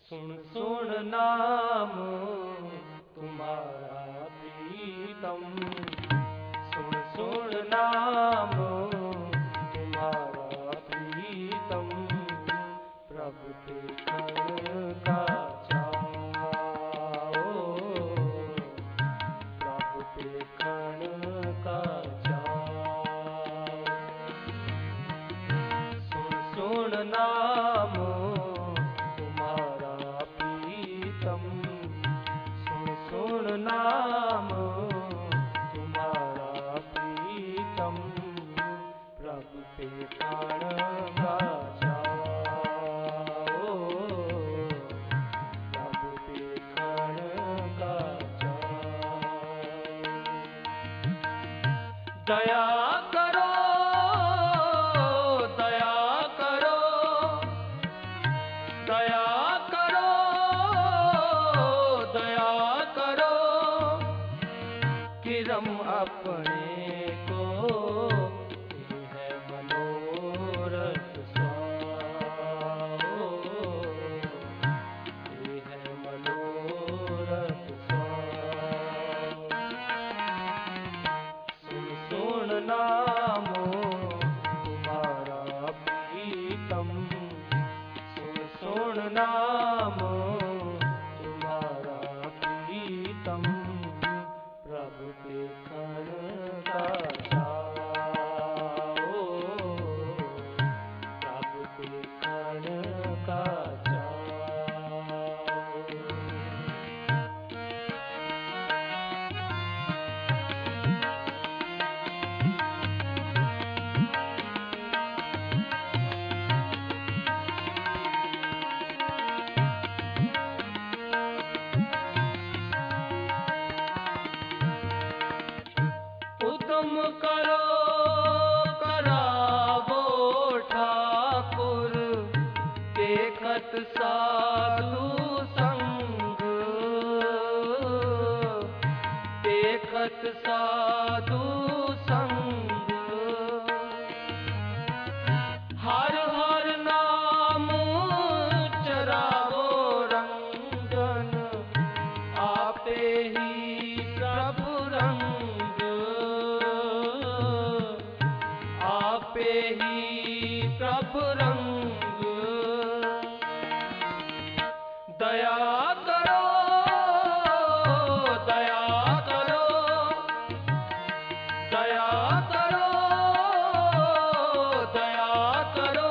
सुन सुन नाम तुम्हारा प्रीतम, सुन सुन नाम तुम्हारा प्रीतम, प्रभु देखण का चाओ, प्रभु देखण का चाओ। सुन सुन नाम सुन नाम तुम्हारा प्रीतम, प्रभु देखण का चाओ, प्रभु देखण का चाओ। दया करो, दया करो, दया करो, दया करो, किरम अपने को ये है मनोरथ स्वाओ, ये है मनोरथ स्वाओ। सुन सुन नाम तुम्हारा प्रीतम, सुन सुन नाम तुम्हारा प्रीतम, प्रभु देखण का चाओ, प्रभु देखण का चाओ। तुम करो करावो ठाकुर, देखत साधु संग, देखत साधु संग। हर हर नाम चरावो रंगन, आपे ही प्रभु रंग, आपे ही प्रभु रंग। दया करो, दया करो, दया करो, दया करो,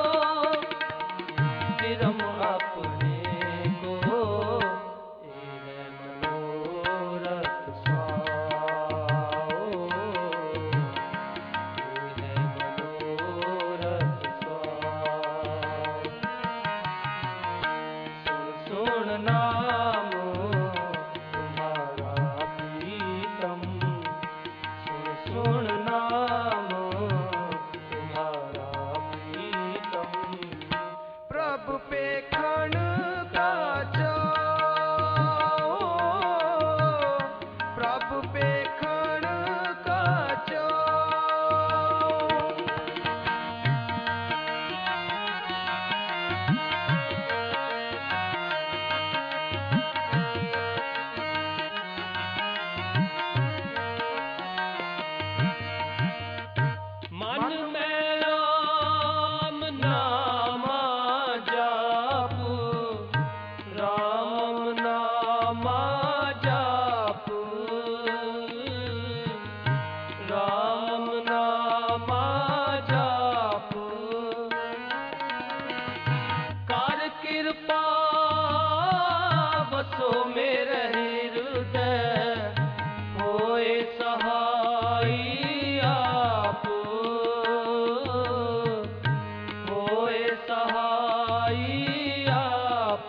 किरम अपने को ये है मनोरथ स्वाओ, ये है मनोरथ स्वाओ। सुन सुन नाम तुम्हारा प्रीतम, सुन सुन नाम तुम्हारा प्रीतम, प्रभु देखण का चाओ, प्रभु देखण का चाओ। मन में राम नामा जाप, राम नामा जाप, राम नामा जाप। कर कृपा बसो मेरे हृदय, होए सहाय आप, होए सहाय आप।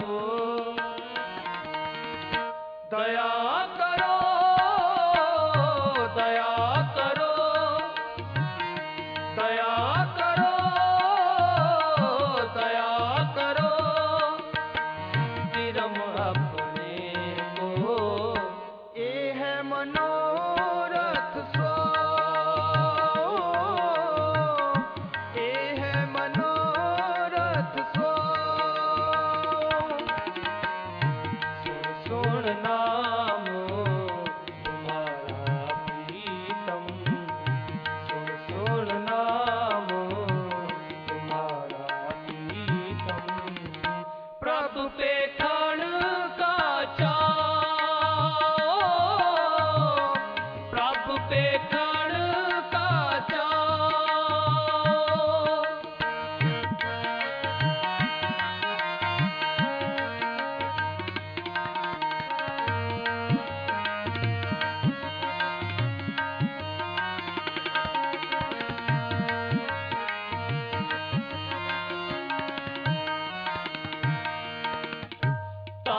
दया करो, दया करो, दया करो, दया करो, किरम अपने को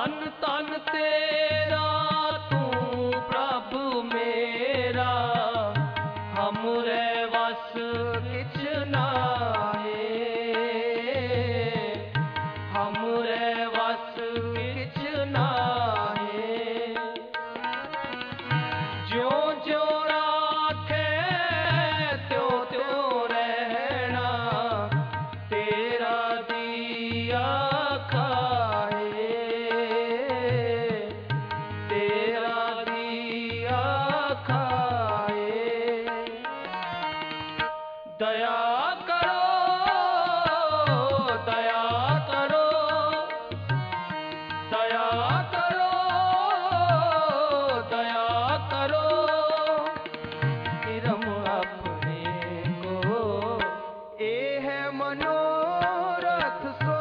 तन तन तेरा तू प्रभु मेरा, हमरे वस किछ नाहे, हमरे वस किछ नाहे। ज्यों ज्यों राखे त्यों त्यों रहना, तेरा दिया खाए, तेरा दिया खाए। दया करो, दया करो, दया करो, दया करो। तिरम अपने को ए है मनोरथ सो,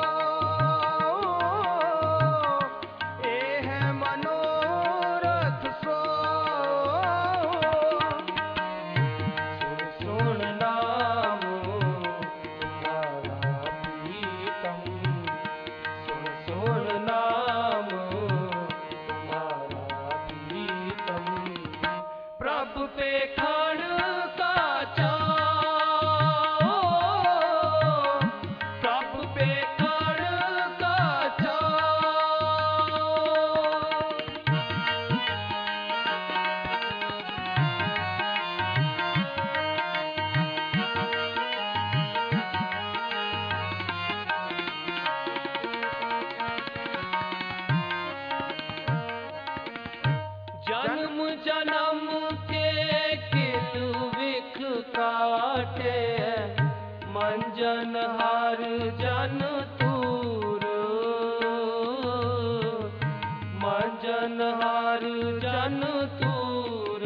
ए है मनोरथ सो। सुन सुन नाम तुम्हारा प्रीतम, सुन सुन नाम तुम्हारा प्रीतम। प्रभु पे खड़ का चाओ, प्रभु पे खड़ का चाओ। जन्म जन्म के किल विख काटे, मंजन हर जन तूर, मंजन हर जन तूर।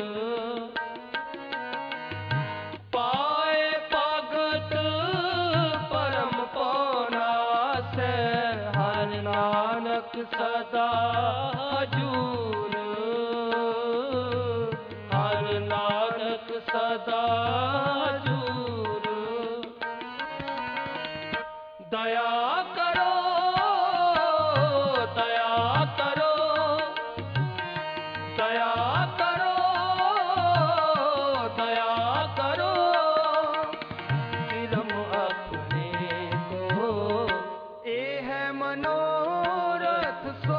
पाए भगत परम पौना से, हर नानक सदा हजूर, हर नानक सदा हजूर। दया करो, दया करो, दया करो, दया करो। तिरम अपने को ए है मनोरथ सो,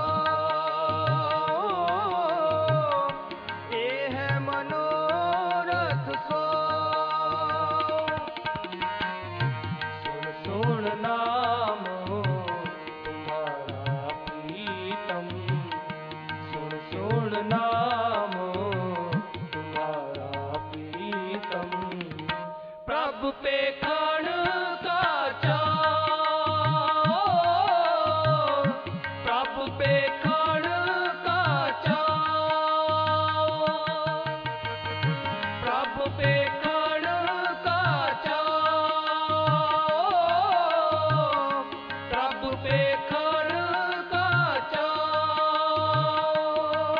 ए है मनोरथ सो। सुन सुन नाम तुम्हारा प्रीतम, सुन सुन नाम तुम्हारा प्रीतम। प्रभु पे खड़ का चाओ, प्रभु पे खड़ का चाओ, प्रभु पे खड़ का चाओ, प्रभु पे खड़ का चाओ।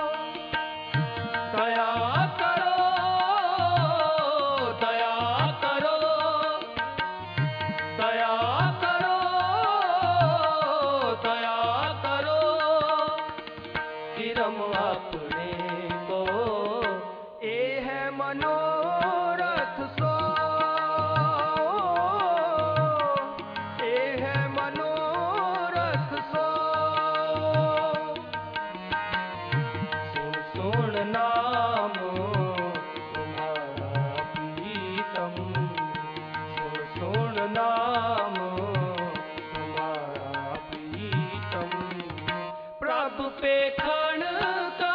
दया करो, दया करो, दया करो, दया करो। तिरम अपने को ए है मनोरथ सो, ए है मनोरथ सो। सुन सुन नाम तुम्हारा प्रीतम, सुन सुन नाम तुम्हारा प्रीतम। प्रभु पे खड़ का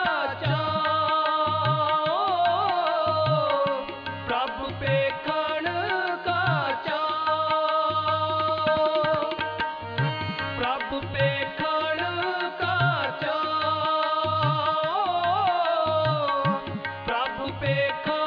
चाओ, प्रभु पे खड़ का चाओ, प्रभु पे खड़ का चाओ, प्रभु पे खड़